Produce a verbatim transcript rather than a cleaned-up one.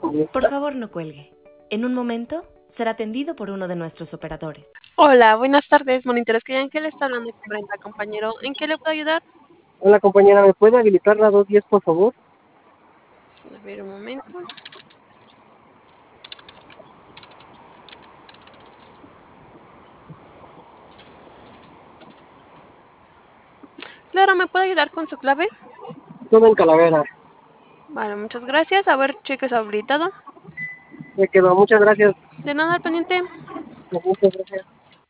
Por favor, no cuelgue. En un momento será atendido por uno de nuestros operadores. Hola, buenas tardes, Moninterés que Ángel está hablando con Brenda, compañero. ¿En qué le puedo ayudar? Hola compañera, ¿me puede habilitar la dos diez por favor? A ver, un momento. Claro, ¿me puede ayudar con su clave? Todo en Calavera. Vale, muchas gracias. A ver, cheque su habilitado. Me quedó, muchas gracias. De nada, al pendiente. Muchas gracias.